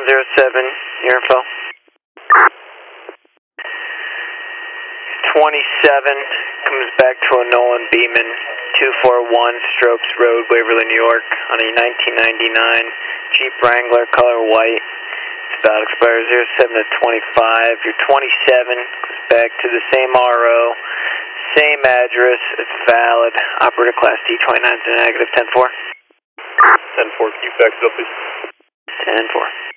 your info. 27 comes back to a Nolan Beeman, 241 Stropes Road, Waverly, New York, on a 1999 Jeep Wrangler, color white. It's about expires 07 to 25. Your 27 goes back to the same RO, same address. It's valid. Operator class D29 is a negative 10-4. 10-4, can you fax it up, please? 10-4.